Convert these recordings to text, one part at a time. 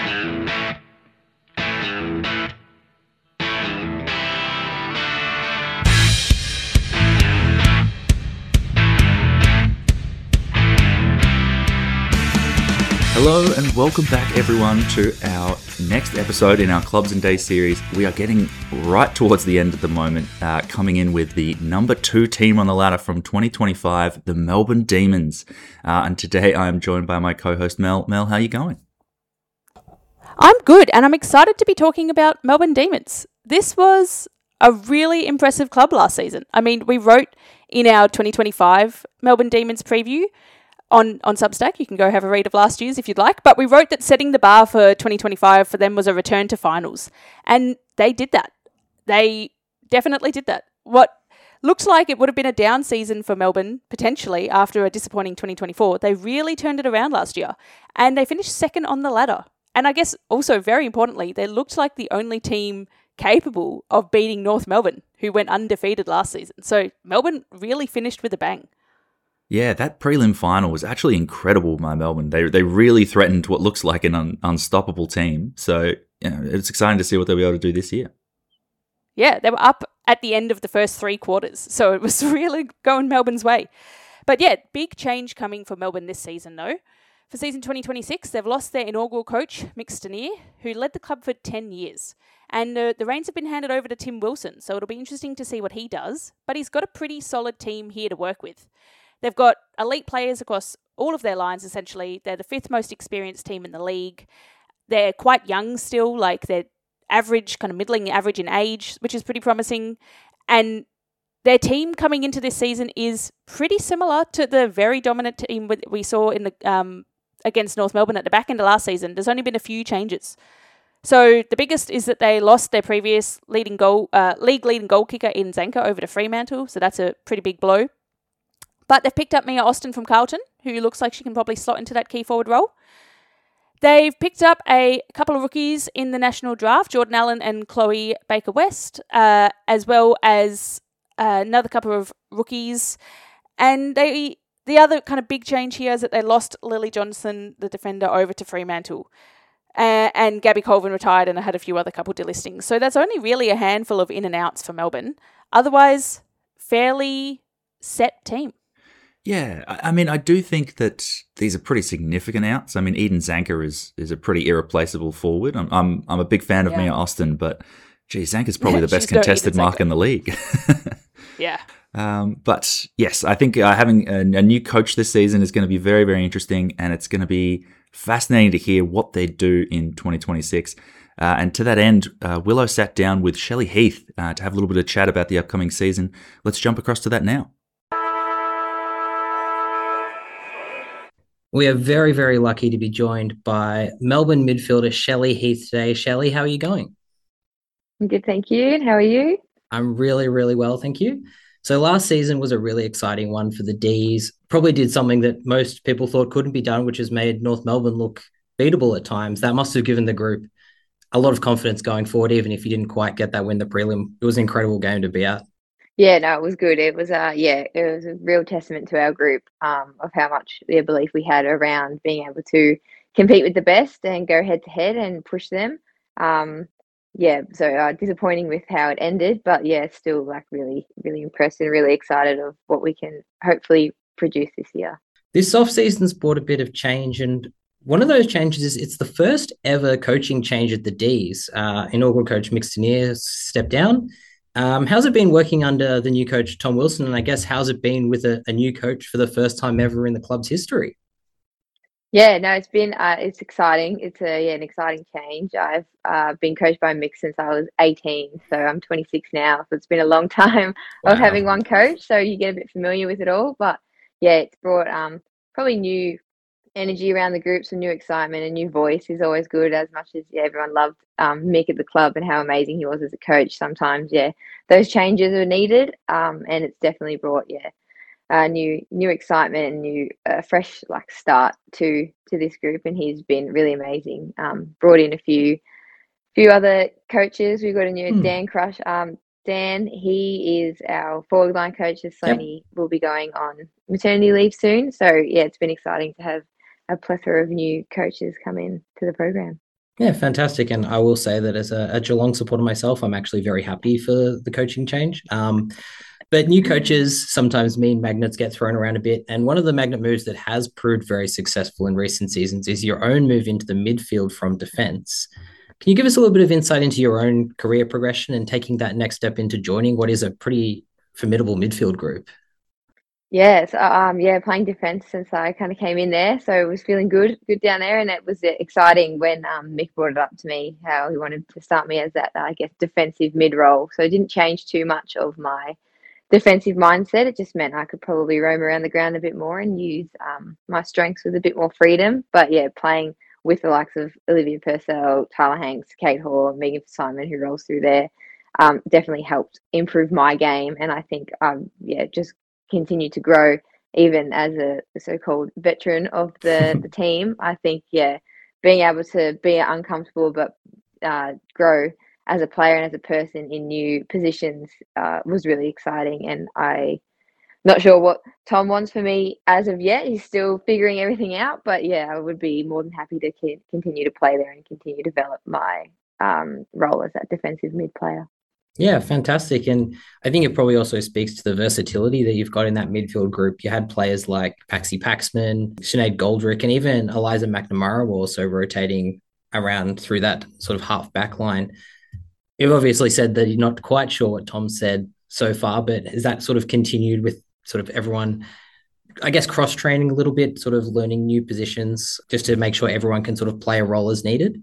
Hello and welcome back everyone to our next episode in our Clubs and Days series. We are getting right towards the end at the moment, coming in with the number 2 team on the ladder from 2025, the Melbourne Demons. And today I am joined by my co-host Mel. Mel, how are you going? I'm good, and I'm excited to be talking about Melbourne Demons. This was a really impressive club last season. I mean, we wrote in our 2025 Melbourne Demons preview on Substack. You can go have a read of last year's if you'd like. But we wrote that setting the bar for 2025 for them was a return to finals. And they did that. They definitely did that. What looks like it would have been a down season for Melbourne, potentially, after a disappointing 2024, they really turned it around last year. And they finished second on the ladder. And I guess also, very importantly, they looked like the only team capable of beating North Melbourne, who went undefeated last season. So Melbourne really finished with a bang. Yeah, that prelim final was actually incredible by Melbourne. They really threatened what looks like an unstoppable team. So it's exciting to see what they'll be able to do this year. Yeah, they were up at the end of the first 3 quarters. So it was really going Melbourne's way. But yeah, big change coming for Melbourne this season though. For season 2026, they've lost their inaugural coach, Mick Stanier, who led the club for 10 years. And the reins have been handed over to Tim Wilson, so it'll be interesting to see what he does. But he's got a pretty solid team here to work with. They've got elite players across all of their lines, essentially. They're the 5th most experienced team in the league. They're quite young still, like they're average, kind of middling average in age, which is pretty promising. And their team coming into this season is pretty similar to the very dominant team we saw in the against North Melbourne at the back end of last season. There's only been a few changes. So the biggest is that they lost their previous league leading goal kicker in Zanker over to Fremantle. So that's a pretty big blow. But they've picked up Mia Austin from Carlton, who looks like she can probably slot into that key forward role. They've picked up a couple of rookies in the national draft, Jordan Allen and Chloe Baker-West, as well as another couple of rookies. And the other kind of big change here is that they lost Lily Johnson, the defender, over to Fremantle. And Gabby Colvin retired and I had a few other couple delistings. So that's only really a handful of in and outs for Melbourne. Otherwise, fairly set team. Yeah, I mean, I do think that these are pretty significant outs. I mean, Eden Zanker is a pretty irreplaceable forward. I'm a big fan of Mia Austin, but Zanker's probably the best contested mark in the league. Yeah. But yes, I think having a new coach this season is going to be very, very interesting, and it's going to be fascinating to hear what they do in 2026. And to that end, Willow sat down with Shelley Heath to have a little bit of chat about the upcoming season. Let's jump across to that now. We are very, very lucky to be joined by Melbourne midfielder Shelley Heath today. Shelley, how are you going? I'm good, thank you. And how are you? I'm really, really well, thank you. So last season was a really exciting one for the Ds. Probably did something that most people thought couldn't be done, which has made North Melbourne look beatable at times. That must have given the group a lot of confidence going forward, even if you didn't quite get that win the prelim. It was an incredible game to be at. Yeah, no, it was good. It was it was a real testament to our group of how much belief we had around being able to compete with the best and go head to head and push them. So disappointing with how it ended, but yeah, still like really, really impressed and really excited of what we can hopefully produce this year. This off-season's brought a bit of change, and one of those changes is it's the first ever coaching change at the Ds. Inaugural coach Mick Stanier stepped down. How's it been working under the new coach, Tom Wilson? And I guess how's it been with a new coach for the first time ever in the club's history? Yeah, no, it's been it's exciting. It's an exciting change. I've been coached by Mick since I was 18, so I'm 26 now. So it's been a long time of having one coach. So you get a bit familiar with it all. But yeah, it's brought probably new energy around the group, some new excitement, a new voice is always good. As much as everyone loved Mick at the club and how amazing he was as a coach, sometimes those changes are needed, and it's definitely brought new excitement and new fresh start to this group, and he's been really amazing. Brought in a few other coaches. We've got a new Dan Crush. Dan, he is our forward line coach as Sony will be going on maternity leave soon. So yeah, it's been exciting to have a plethora of new coaches come in to the program. Yeah, fantastic. And I will say that as a Geelong supporter myself, I'm actually very happy for the coaching change. But new coaches sometimes mean magnets get thrown around a bit. And one of the magnet moves that has proved very successful in recent seasons is your own move into the midfield from defense. Can you give us a little bit of insight into your own career progression and taking that next step into joining what is a pretty formidable midfield group? Yeah, so yeah, playing defense since I kind of came in there, so it was feeling good down there, and it was exciting when Mick brought it up to me how he wanted to start me as that, I guess, defensive mid role. So it didn't change too much of my defensive mindset. It just meant I could probably roam around the ground a bit more and use my strengths with a bit more freedom. But yeah, playing with the likes of Olivia Purcell, Tyler Hanks, Kate Hore, Megan Simon, who rolls through there, definitely helped improve my game. And I think yeah, just continue to grow even as a so-called veteran of the team. I think, yeah, being able to be uncomfortable but grow as a player and as a person in new positions was really exciting. And I not sure what Tom wants for me as of yet. He's still figuring everything out. But yeah, I would be more than happy to continue to play there and continue to develop my role as that defensive mid player. Yeah, fantastic. And I think it probably also speaks to the versatility that you've got in that midfield group. You had players like Paxi Paxman, Sinead Goldrick, and even Eliza McNamara were also rotating around through that sort of half back line. You've obviously said that you're not quite sure what Tom said so far, but has that sort of continued with sort of everyone, I guess, cross training a little bit, sort of learning new positions just to make sure everyone can sort of play a role as needed?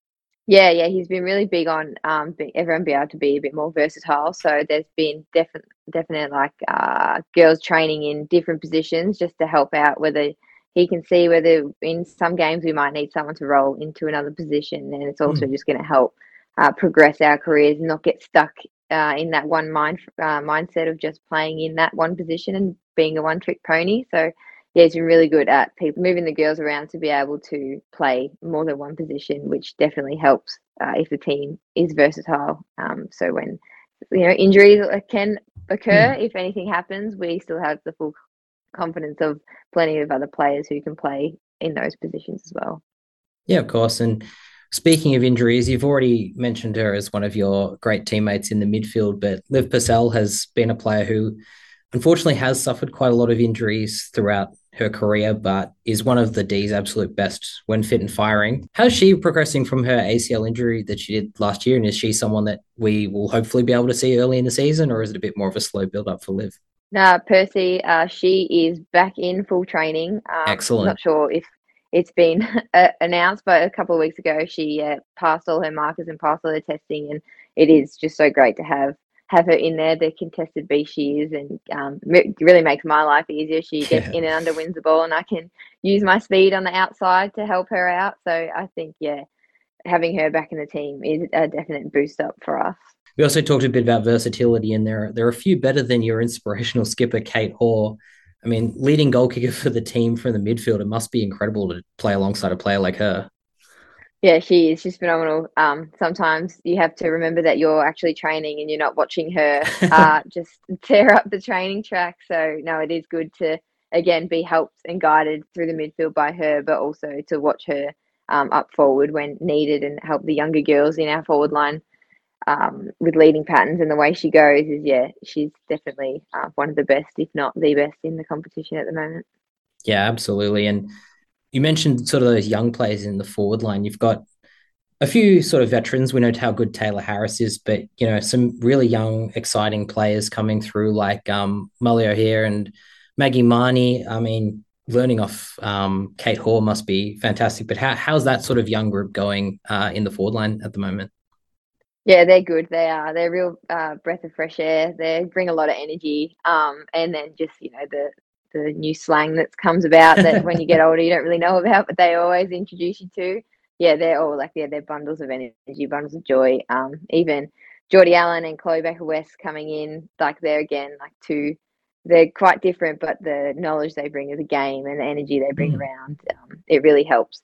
Yeah, he's been really big on everyone be able to be a bit more versatile. So there's been definite like girls training in different positions just to help out. Whether he can see whether in some games we might need someone to roll into another position, and it's also just going to help progress our careers and not get stuck in that one mindset of just playing in that one position and being a one-trick pony. So yeah, he's been really good at people moving the girls around to be able to play more than one position, which definitely helps if the team is versatile. So when injuries can occur, if anything happens, we still have the full confidence of plenty of other players who can play in those positions as well. Yeah, of course. And speaking of injuries, you've already mentioned her as one of your great teammates in the midfield, but Liv Purcell has been a player who unfortunately has suffered quite a lot of injuries throughout her career, but is one of the D's absolute best when fit and firing. How's she progressing from her ACL injury that she did last year? And is she someone that we will hopefully be able to see early in the season, or is it a bit more of a slow build up for Liv? No, Percy, she is back in full training. Excellent. Not sure if it's been announced, but a couple of weeks ago she passed all her markers and passed all her testing, and it is just so great to have her in there. The contested beast she is, and it really makes my life easier. She gets in and under wins the ball, and I can use my speed on the outside to help her out. So I think, yeah, having her back in the team is a definite boost up for us. We also talked a bit about versatility, and there are a few better than your inspirational skipper, Kate Hore. I mean, leading goal kicker for the team from the midfield, it must be incredible to play alongside a player like her. Yeah, she is. She's phenomenal. Sometimes you have to remember that you're actually training and you're not watching her just tear up the training track. So, no, it is good to, again, be helped and guided through the midfield by her, but also to watch her up forward when needed and help the younger girls in our forward line with leading patterns. And the way she goes is, yeah, she's definitely one of the best, if not the best in the competition at the moment. Yeah, absolutely. And you mentioned sort of those young players in the forward line. You've got a few sort of veterans. We know how good Taylor Harris is, but some really young, exciting players coming through like Molly O'Hare and Maggie Marnie. I mean, learning off Kate Hore must be fantastic. But how's that sort of young group going in the forward line at the moment? Yeah, they're good. They are. They're real breath of fresh air. They bring a lot of energy. And then just the new slang that comes about that when you get older you don't really know about, but they always introduce you to. Yeah, they're all like, they're bundles of energy, bundles of joy. Even Geordie Allen and Chloe Baker West coming in, like they're again like two. They're quite different, but the knowledge they bring of the game and the energy they bring around, it really helps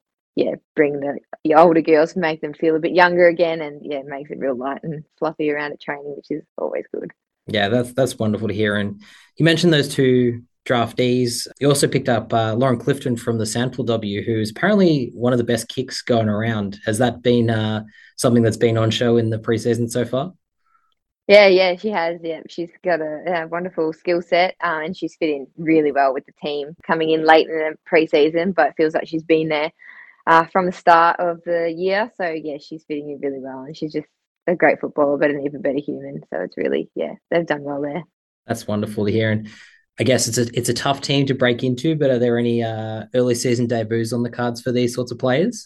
bring the older girls, make them feel a bit younger again, and yeah, it makes it real light and fluffy around at training, which is always good. Yeah, that's wonderful to hear. And you mentioned those two draftees. You also picked up Lauren Clifton from the Sandpool W, who's apparently one of the best kicks going around. Has that been something that's been on show in the preseason so far? Yeah, she has. Yeah, she's got a wonderful skill set, and she's fitting really well with the team. Coming in late in the preseason, but it feels like she's been there from the start of the year. So yeah, she's fitting in really well, and she's just a great footballer, but an even better human. So it's really, yeah, they've done well there. That's wonderful to hear. And I guess it's a tough team to break into, but are there any early season debuts on the cards for these sorts of players?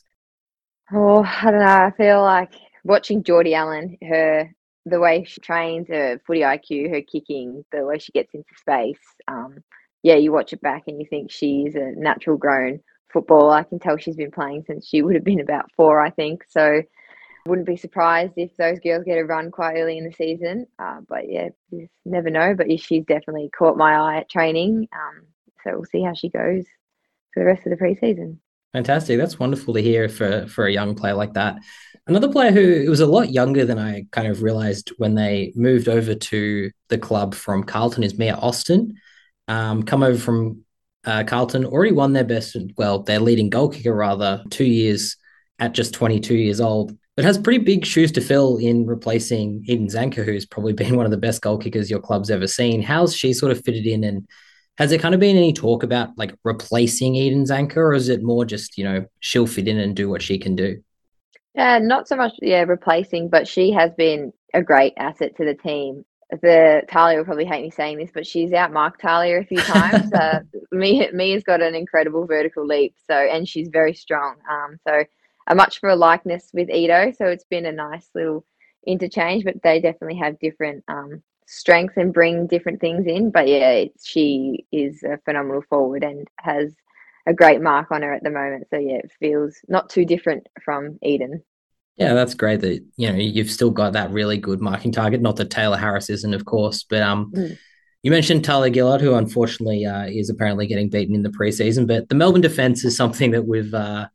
Oh, I don't know. I feel like watching Geordie Allen, the way she trains, her footy IQ, her kicking, the way she gets into space. Yeah, you watch it back and you think she's a natural grown footballer. I can tell she's been playing since she would have been about 4, I think. So wouldn't be surprised if those girls get a run quite early in the season. But yeah, you just never know. But she's definitely caught my eye at training. So we'll see how she goes for the rest of the preseason. Fantastic. That's wonderful to hear for a young player like that. Another player who was a lot younger than I kind of realized when they moved over to the club from Carlton is Mia Austin. Come over from Carlton, already won their best, well, their leading goal kicker rather, 2 years at just 22 years old. But has pretty big shoes to fill in replacing Eden Zanker, who's probably been one of the best goal kickers your club's ever seen. How's she sort of fitted in, and has there kind of been any talk about like replacing Eden Zanker, or is it more just, she'll fit in and do what she can do? Yeah, not so much, yeah, replacing, but she has been a great asset to the team. The Talia will probably hate me saying this, but she's outmarked Talia a few times. Mia's got an incredible vertical leap, so and she's very strong. So a much for a likeness with Ito, so it's been a nice little interchange. But they definitely have different strengths and bring different things in. But yeah, she is a phenomenal forward and has a great mark on her at the moment. So yeah, it feels not too different from Eden. Yeah, that's great that you've still got that really good marking target. Not that Taylor Harris isn't, of course, but Mm. you mentioned Talia Gillard, who unfortunately is apparently getting beaten in the preseason. But the Melbourne defense is something that we've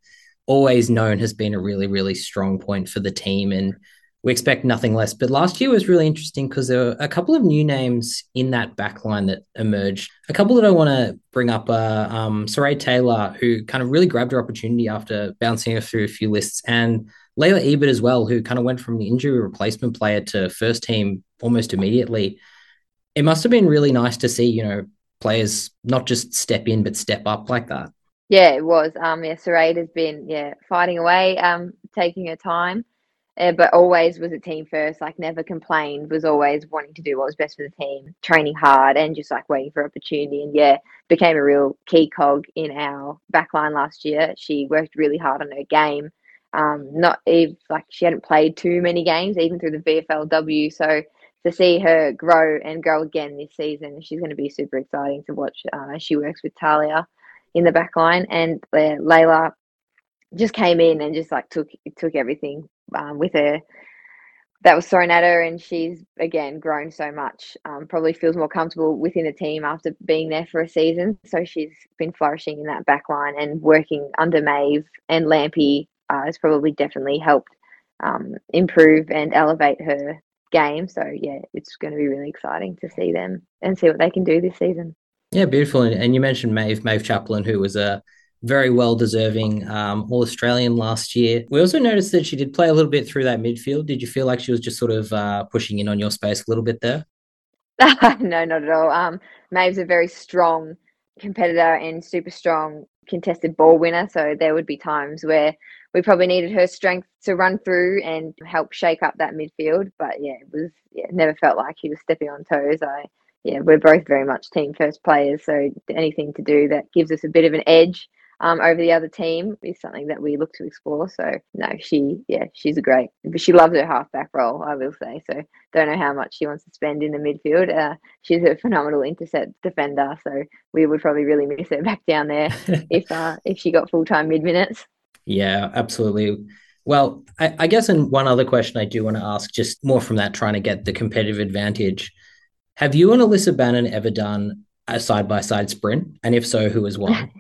always known has been a really, really strong point for the team, and we expect nothing less. But last year was really interesting because there were a couple of new names in that back line that emerged. A couple that I want to bring up are Saray Taylor, who kind of really grabbed her opportunity after bouncing her through a few lists, and Layla Ebert as well, who kind of went from the injury replacement player to first team almost immediately. It must have been really nice to see, players not just step in, but step up like that. Yeah, it was. Yeah, Sarade has been fighting away, taking her time, but always was a team first. Like never complained. Was always wanting to do what was best for the team, training hard, and just like waiting for opportunity. And yeah, became a real key cog in our backline last year. She worked really hard on her game. Not even like she hadn't played too many games, even through the VFLW. So to see her grow and grow again this season, she's going to be super exciting to watch as she works with Talia in the back line. And Layla just came in and just like took everything with her that was thrown at her, and she's again grown so much. Probably feels more comfortable within the team after being there for a season. So she's been flourishing in that back line, and working under Maeve and Lampy has probably definitely helped improve and elevate her game. So yeah, it's going to be really exciting to see them and see what they can do this season. Yeah, beautiful. And you mentioned Maeve Chaplin, who was a very well deserving All Australian last year. We also noticed that she did play a little bit through that midfield. Did you feel like she was just sort of pushing in on your space a little bit there? No, not at all. Maeve's a very strong competitor and super strong contested ball winner. So there would be times where we probably needed her strength to run through and help shake up that midfield. But yeah, it was never felt like he was stepping on toes. We're both very much team first players. So anything to do that gives us a bit of an edge over the other team is something that we look to explore. So no, she's a great, but she loves her halfback role, I will say. So don't know how much she wants to spend in the midfield. She's a phenomenal intercept defender, so we would probably really miss her back down there if she got full time mid minutes. Yeah, absolutely. Well, I guess, and one other question I do want to ask, just more from that, trying to get the competitive advantage. Have you and Alyssa Bannon ever done a side by side sprint? And if so, who has won?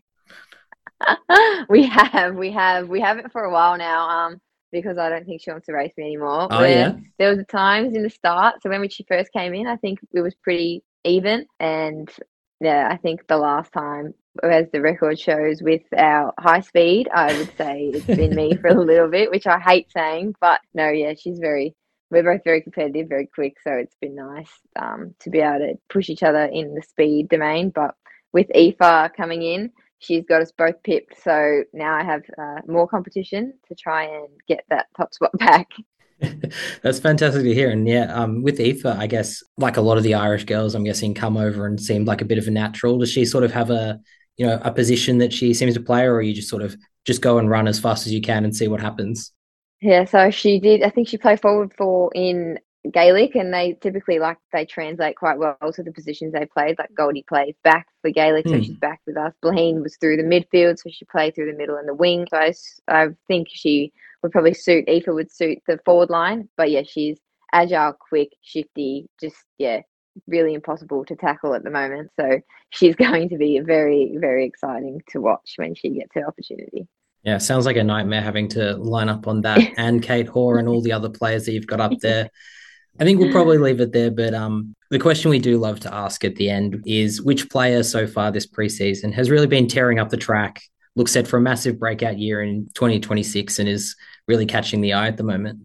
We have it for a while now. Because I don't think she wants to race me anymore. Oh, yeah. There was times in the start. So when she first came in, I think it was pretty even, and yeah, I think the last time, as the record shows, with our high speed, I would say it's been me for a little bit, which I hate saying, but no, yeah, we're both very competitive, very quick, so it's been nice to be able to push each other in the speed domain. But with Aoife coming in, she's got us both pipped, so now I have more competition to try and get that top spot back. That's fantastic to hear. And yeah, with Aoife, I guess like a lot of the Irish girls, I'm guessing come over and seemed like a bit of a natural. Does she sort of have a position that she seems to play, or you just sort of just go and run as fast as you can and see what happens? Yeah, so she did. I think she played forward for in Gaelic, and they typically they translate quite well to the positions they played. Like Goldie plays back for Gaelic, so she's back with us. Blaheen was through the midfield, so she played through the middle and the wing. So I think she would probably suit Aoife would suit the forward line, but yeah, she's agile, quick, shifty, just really impossible to tackle at the moment. So she's going to be very, very exciting to watch when she gets her opportunity. Yeah, sounds like a nightmare having to line up on that and Kate Hoare and all the other players that you've got up there. I think we'll probably leave it there, but the question we do love to ask at the end is which player so far this preseason has really been tearing up the track, looks set for a massive breakout year in 2026 and is really catching the eye at the moment?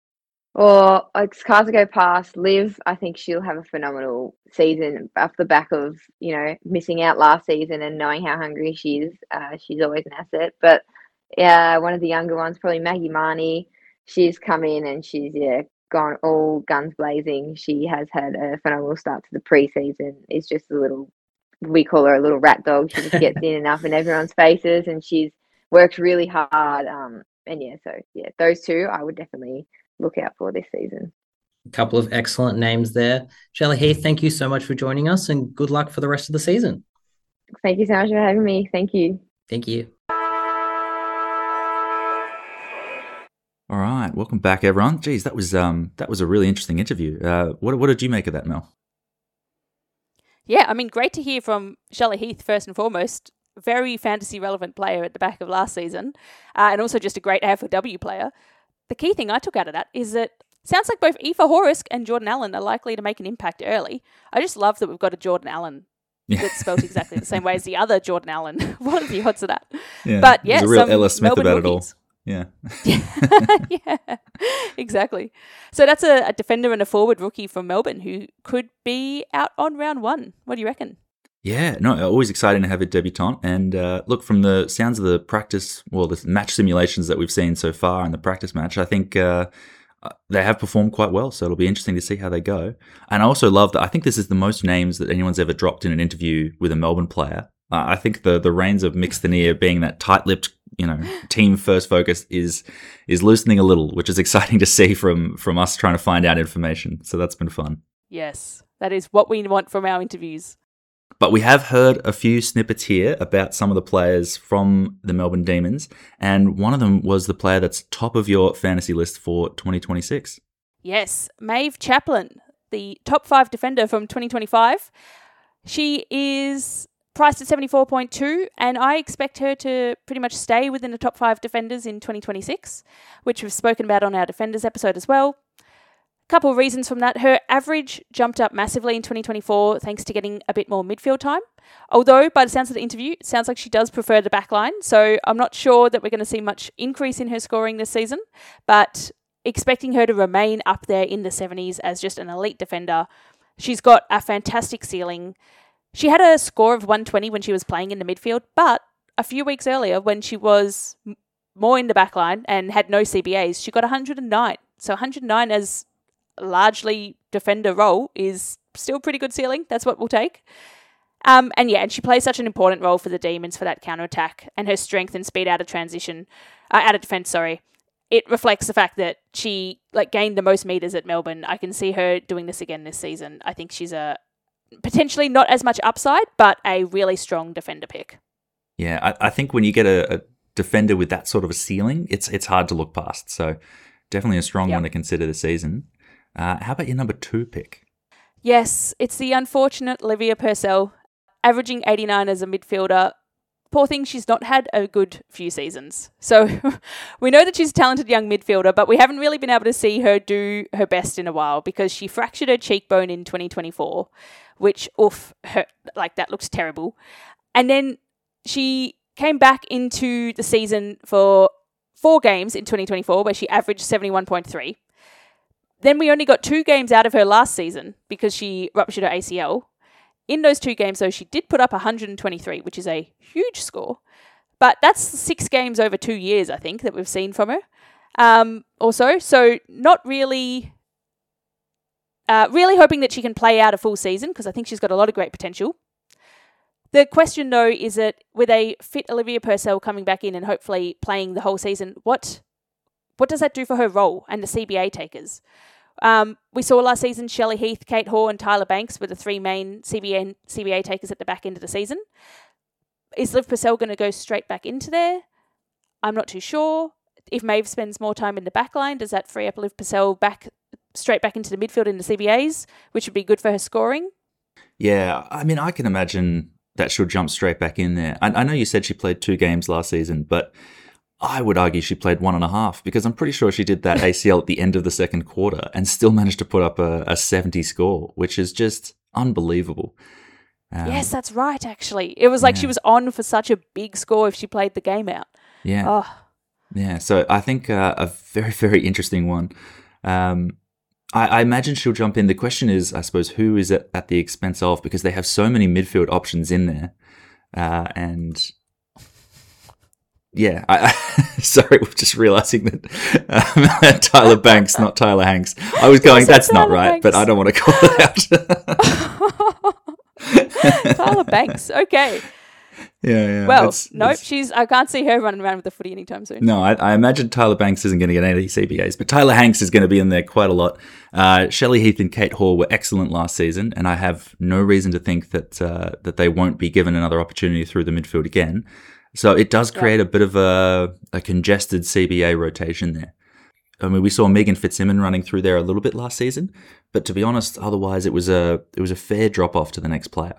Or cards go past Liv, I think she'll have a phenomenal season off the back of, missing out last season and knowing how hungry she is. She's always an asset. But yeah, one of the younger ones, probably Maggie Marnie. She's come in and she's gone all guns blazing. She has had a phenomenal start to the preseason. It's just we call her a little rat dog. She just gets in and up in everyone's faces, and she's worked really hard. Those two I would definitely look out for this season. A couple of excellent names there. Shelley Heath, thank you so much for joining us, and good luck for the rest of the season. Thank you so much for having me. Thank you. Thank you. All right, welcome back, everyone. Geez, that was a really interesting interview. What did you make of that, Mel? Yeah, I mean, great to hear from Shelley Heath first and foremost. Very fantasy relevant player at the back of last season, and also just a great AFLW player. The key thing I took out of that is that it sounds like both Aoife Horrisk and Jordan Allen are likely to make an impact early. I just love that we've got a Jordan Allen that's spelled exactly the same way as the other Jordan Allen. What are the odds of that? Yeah, but there's a real Ella Smith Melbourne about rookies. it all. Yeah. Yeah, exactly. So that's a defender and a forward rookie from Melbourne who could be out on round one. What do you reckon? Yeah, no, always exciting to have a debutant. And look, from the sounds of the the match simulations that we've seen so far in the practice match, I think they have performed quite well. So it'll be interesting to see how they go. And I also love that. I think this is the most names that anyone's ever dropped in an interview with a Melbourne player. I think the reins of Mick Stanier being that tight-lipped, team first focus is loosening a little, which is exciting to see from us trying to find out information. So that's been fun. Yes, that is what we want from our interviews. But we have heard a few snippets here about some of the players from the Melbourne Demons, and one of them was the player that's top of your fantasy list for 2026. Yes, Maeve Chaplin, the top 5 defender from 2025. She is priced at 74.2, and I expect her to pretty much stay within the top 5 defenders in 2026, which we've spoken about on our defenders episode as well. Couple of reasons from that. Her average jumped up massively in 2024 thanks to getting a bit more midfield time. Although, by the sounds of the interview, it sounds like she does prefer the back line. So I'm not sure that we're going to see much increase in her scoring this season, but expecting her to remain up there in the 70s as just an elite defender. She's got a fantastic ceiling. She had a score of 120 when she was playing in the midfield, but a few weeks earlier when she was more in the back line and had no CBAs, she got 109. So 109 as largely defender role is still pretty good ceiling. That's what we'll take. And she plays such an important role for the Demons for that counter-attack, and her strength and speed out of defence, it reflects the fact that she gained the most meters at Melbourne. I can see her doing this again this season. I think she's a potentially not as much upside, but a really strong defender pick. Yeah, I think when you get a defender with that sort of a ceiling, it's hard to look past. So definitely a strong one to consider this season. How about your number 2 pick? Yes, it's the unfortunate Olivia Purcell, averaging 89 as a midfielder. poor thing, she's not had a good few seasons. So we know that she's a talented young midfielder, but we haven't really been able to see her do her best in a while because she fractured her cheekbone in 2024, which, hurt, like that looks terrible. And then she came back into the season for 4 games in 2024 where she averaged 71.3. Then we only got 2 games out of her last season because she ruptured her ACL. In those 2 games, though, she did put up 123, which is a huge score. But that's 6 games over 2 years, I think, that we've seen from her. Also, so not really, really hoping that she can play out a full season because I think she's got a lot of great potential. The question, though, is that with a fit Olivia Purcell coming back in and hopefully playing the whole season, what does that do for her role and the CBA takers? We saw last season Shelley Heath, Kate Hoare and Tyler Banks were the 3 main CBA takers at the back end of the season. Is Liv Purcell going to go straight back into there? I'm not too sure. If Maeve spends more time in the back line, does that free up Liv Purcell straight back into the midfield in the CBAs, which would be good for her scoring? Yeah, I mean, I can imagine that she'll jump straight back in there. I know you said she played 2 games last season, but I would argue she played 1.5 because I'm pretty sure she did that ACL at the end of the second quarter and still managed to put up a 70 score, which is just unbelievable. Yes, that's right, actually. It was like she was on for such a big score if she played the game out. Yeah. Oh. Yeah, so I think a very, very interesting one. I imagine she'll jump in. The question is, I suppose, who is it at the expense of? Because they have so many midfield options in there. And yeah, sorry, we're just realising that Tyler Banks, not Tyler Hanks. I was going, that's not right, but I don't want to call it out. Tyler Banks, okay. Yeah. Well, nope, I can't see her running around with the footy anytime soon. No, I imagine Tyler Banks isn't going to get any of these CBAs, but Tyler Hanks is going to be in there quite a lot. Shelley Heath and Kate Hoare were excellent last season, and I have no reason to think that they won't be given another opportunity through the midfield again. So it does create a bit of a congested CBA rotation there. I mean, we saw Megan Fitzsimmons running through there a little bit last season, but to be honest, otherwise it was a fair drop off to the next player.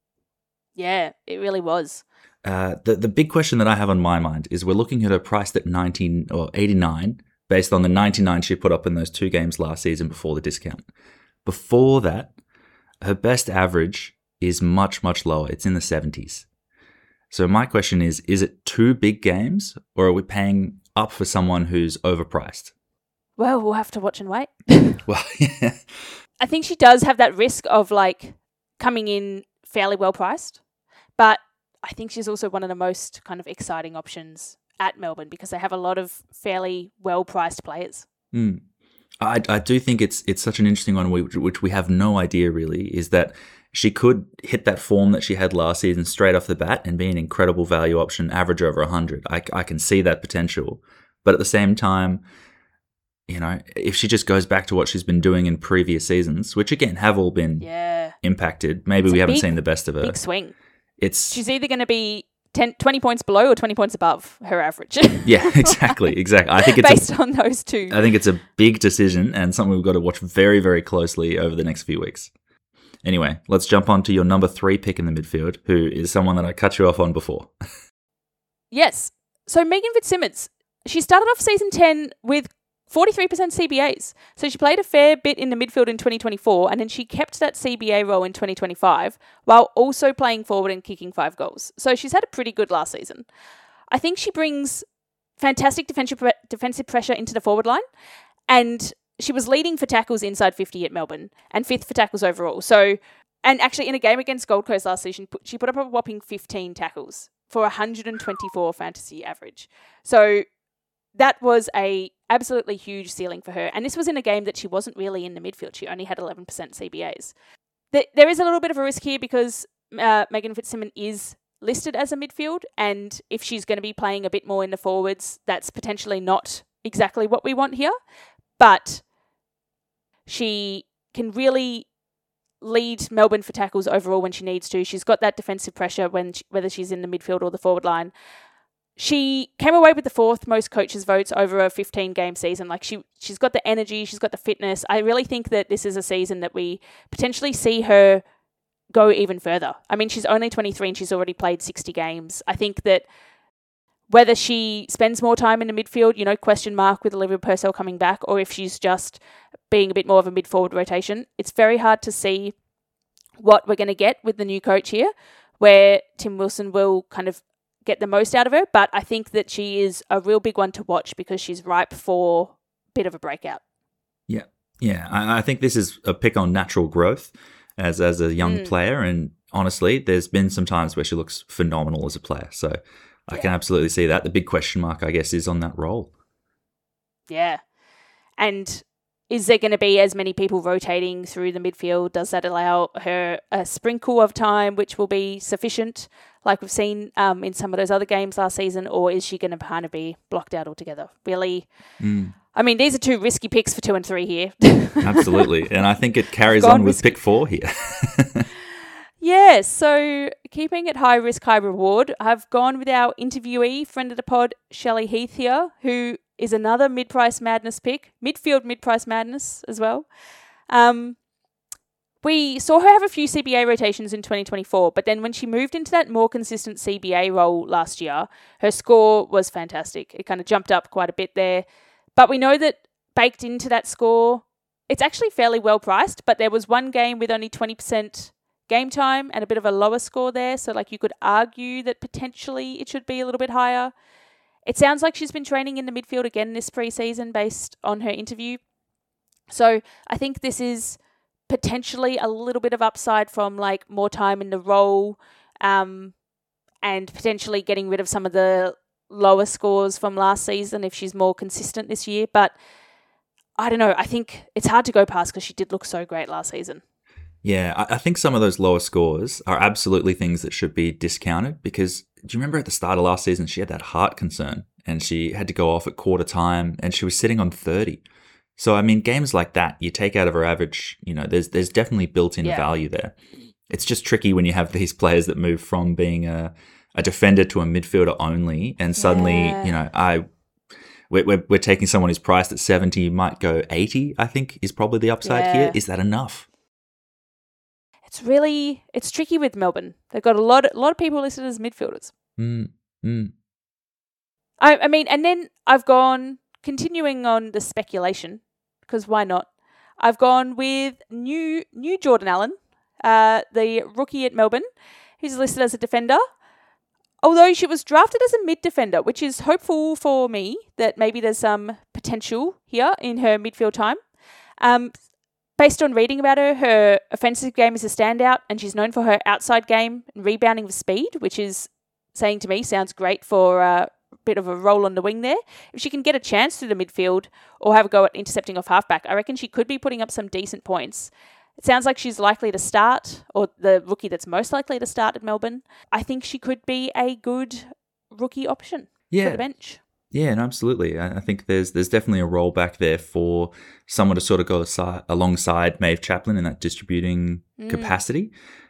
Yeah, it really was. The big question that I have on my mind is we're looking at her priced at 19 or 89 based on the 99 she put up in those 2 games last season before the discount. Before that, her best average is much, much lower. It's in the 70s. So my question is it 2 big games or are we paying up for someone who's overpriced? Well, we'll have to watch and wait. Well, yeah. I think she does have that risk of like coming in fairly well priced, but I think she's also one of the most kind of exciting options at Melbourne because they have a lot of fairly well-priced players. I do think it's such an interesting one, which we have no idea really, is that she could hit that form that she had last season straight off the bat and be an incredible value option, average over 100. I can see that potential. But at the same time, you know, if she just goes back to what she's been doing in previous seasons, which again have all been impacted, maybe we haven't seen the best of her. Big swing. She's either going to be 20 points below or 20 points above her average. Yeah, exactly. I think it's based on those 2. I think it's a big decision and something we've got to watch very, very closely over the next few weeks. Anyway, let's jump on to your number 3 pick in the midfield, who is someone that I cut you off on before. Yes. So Megan Fitzsimmons, she started off season 10 with 43% CBAs. So she played a fair bit in the midfield in 2024 and then she kept that CBA role in 2025 while also playing forward and kicking 5 goals. So she's had a pretty good last season. I think she brings fantastic defensive pressure into the forward line and she was leading for tackles inside 50 at Melbourne and 5th for tackles overall. So, and actually in a game against Gold Coast last season, she put up a whopping 15 tackles for 124 fantasy average. So that was a absolutely huge ceiling for her. And this was in a game that she wasn't really in the midfield. She only had 11% CBAs. There is a little bit of a risk here because Megan Fitzsimmons is listed as a midfield. And if she's going to be playing a bit more in the forwards, that's potentially not exactly what we want here. But she can really lead Melbourne for tackles overall when she needs to. She's got that defensive pressure whether she's in the midfield or the forward line. She came away with the 4th most coaches' votes over a 15-game season. Like she's got the energy, she's got the fitness. I really think that this is a season that we potentially see her go even further. I mean, she's only 23 and she's already played 60 games. I think that whether she spends more time in the midfield, question mark with Olivia Purcell coming back, or if she's just being a bit more of a mid-forward rotation, it's very hard to see what we're going to get with the new coach here, where Tim Wilson will kind of get the most out of her. But I think that she is a real big one to watch because she's ripe for a bit of a breakout. Yeah. I think this is a pick on natural growth as a young player. And honestly, there's been some times where she looks phenomenal as a player. So I can absolutely see that. The big question mark, I guess, is on that role. Yeah. And is there going to be as many people rotating through the midfield? Does that allow her a sprinkle of time, which will be sufficient, like we've seen in some of those other games last season? Or is she going to kind of be blocked out altogether? Really? I mean, these are two risky picks for 2 and 3 here. Absolutely. And I think it carries on with pick 4 here. Yeah, so keeping it high risk, high reward, I've gone with our interviewee, friend of the pod, Shelley Heath here, who is another mid-price madness pick, midfield mid-price madness as well. We saw her have a few CBA rotations in 2024, but then when she moved into that more consistent CBA role last year, her score was fantastic. It kind of jumped up quite a bit there. But we know that baked into that score, it's actually fairly well priced, but there was one game with only 20% game time and a bit of a lower score there. So you could argue that potentially it should be a little bit higher. It sounds like she's been training in the midfield again this preseason based on her interview. So I think this is potentially a little bit of upside from more time in the role and potentially getting rid of some of the lower scores from last season if she's more consistent this year. But I don't know. I think it's hard to go past because she did look so great last season. Yeah, I think some of those lower scores are absolutely things that should be discounted because do you remember at the start of last season, she had that heart concern and she had to go off at quarter time and she was sitting on 30. So, I mean, games like that, you take out of her average, there's definitely built-in value there. It's just tricky when you have these players that move from being a defender to a midfielder only and suddenly, we're taking someone who's priced at 70, you might go 80, I think, is probably the upside here. Is that enough? It's tricky with Melbourne. They've got a lot of people listed as midfielders. I mean, and then I've gone, continuing on the speculation, because why not? I've gone with new Jordan Allen, the rookie at Melbourne, who's listed as a defender. Although she was drafted as a mid defender, which is hopeful for me that maybe there's some potential here in her midfield time. Based on reading about her offensive game is a standout, and she's known for her outside game and rebounding with speed, which is saying to me sounds great for a bit of a roll on the wing there. If she can get a chance through the midfield or have a go at intercepting off halfback, I reckon she could be putting up some decent points. It sounds like she's likely to start, or the rookie that's most likely to start at Melbourne. I think she could be a good rookie option for the bench. Yeah, no, absolutely. I think there's definitely a role back there for someone to sort of go alongside Maeve Chaplin in that distributing capacity.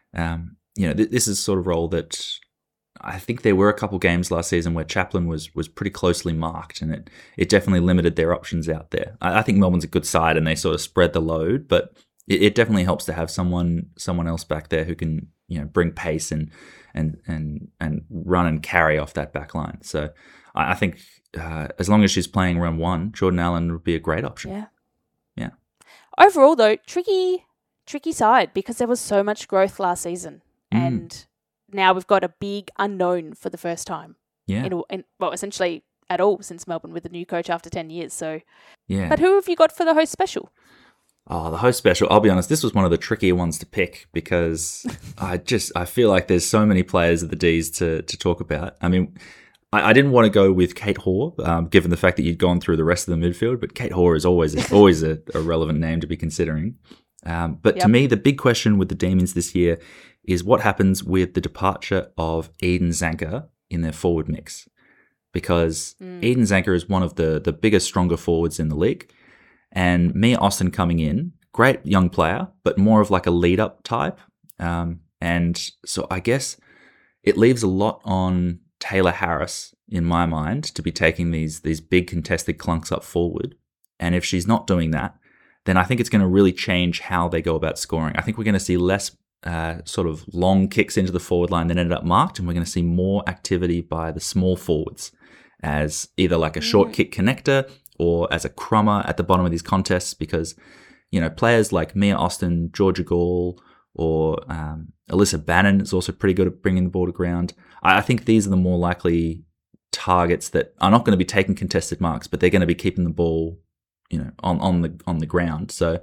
This is sort of role that I think there were a couple games last season where Chaplin was pretty closely marked, and it definitely limited their options out there. I think Melbourne's a good side, and they sort of spread the load, but it definitely helps to have someone else back there who can bring pace and run and carry off that back line. So I think as long as she's playing round 1, Jordan Allen would be a great option. Yeah. Overall, though, tricky side because there was so much growth last season, and now we've got a big unknown for the first time. Yeah. Essentially at all since Melbourne with a new coach after 10 years. So, yeah. But who have you got for the host special? Oh, the host special. I'll be honest, this was one of the trickier ones to pick because I feel like there's so many players at the Ds to talk about. I mean, I didn't want to go with Kate Hoare, given the fact that you'd gone through the rest of the midfield, but Kate Hoare is always a relevant name to be considering. But to me, the big question with the Demons this year is what happens with the departure of Eden Zanker in their forward mix. Because Eden Zanker is one of the biggest, stronger forwards in the league. And Mia Austin coming in, great young player, but more of like a lead-up type. And so I guess it leaves a lot on Taylor Harris, in my mind, to be taking these big contested clunks up forward. And if she's not doing that, then I think it's going to really change how they go about scoring. I think we're going to see less sort of long kicks into the forward line that ended up marked, and we're going to see more activity by the small forwards as either like a short kick connector or as a crummer at the bottom of these contests, because, you know, players like Mia Austin, Georgia Gall, or Alyssa Bannon is also pretty good at bringing the ball to ground. I think these are the more likely targets that are not going to be taking contested marks, but they're going to be keeping the ball, you know, on the ground. So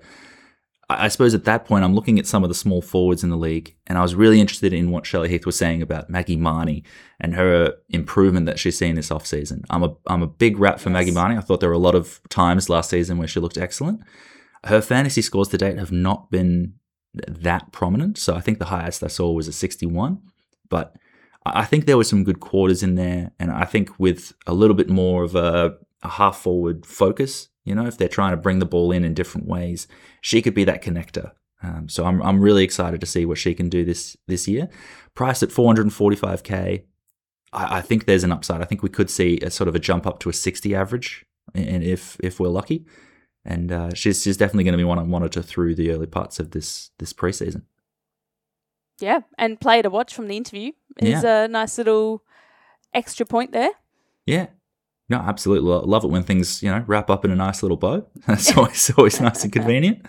I suppose at that point, I'm looking at some of the small forwards in the league, and I was really interested in what Shelley Heath was saying about Maggie Marnie and her improvement that she's seen this offseason. I'm a big rap for Maggie Marnie. I thought there were a lot of times last season where she looked excellent. Her fantasy scores to date have not been that prominent, so I think the highest I saw was a 61, but I think there were some good quarters in there, and I think with a little bit more of a half-forward focus, you know, if they're trying to bring the ball in different ways, she could be that connector. So I'm really excited to see what she can do this year. Priced at $445K, I think there's an upside. I think we could see a sort of a jump up to a 60 average, and if we're lucky. And she's definitely going to be one I monitor through the early parts of this preseason. Yeah, and player to watch from the interview is a nice little extra point there. Yeah. No, absolutely. Love it when things, you know, wrap up in a nice little bow. That's always nice and convenient.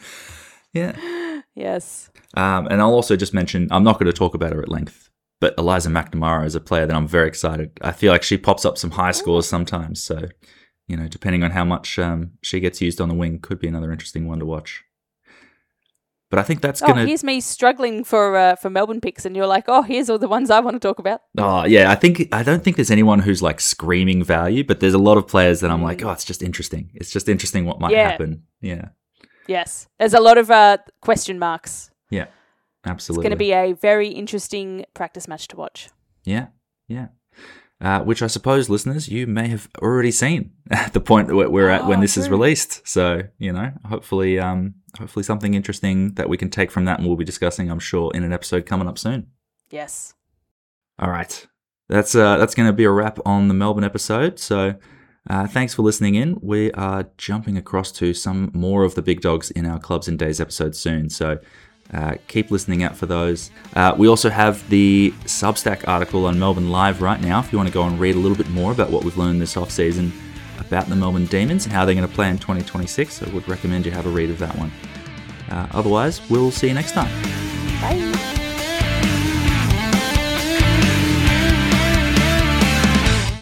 Yeah. Yes. And I'll also just mention, I'm not going to talk about her at length, but Eliza McNamara is a player that I'm very excited. I feel like she pops up some high scores sometimes. So, you know, depending on how much she gets used on the wing, could be another interesting one to watch. But I think that's going to... here's me struggling for Melbourne picks, and you're like, oh, here's all the ones I want to talk about. Oh, yeah. I don't think there's anyone who's like screaming value, but there's a lot of players that I'm like, oh, it's just interesting. It's just interesting what might happen. Yeah. Yes. There's a lot of question marks. Yeah, absolutely. It's going to be a very interesting practice match to watch. Yeah, yeah. Which I suppose, listeners, you may have already seen at the point that we're at when this is released. So, you know, hopefully something interesting that we can take from that, and we'll be discussing, I'm sure, in an episode coming up soon. Yes. All right. That's going to be a wrap on the Melbourne episode. So thanks for listening in. We are jumping across to some more of the big dogs in our Clubs and Days episode soon. So keep listening out for those. We also have the Substack article on Melbourne Live right now if you want to go and read a little bit more about what we've learned this off-season about the Melbourne Demons and how they're going to play in 2026. I would recommend you have a read of that one. Otherwise, we'll see you next time. Bye.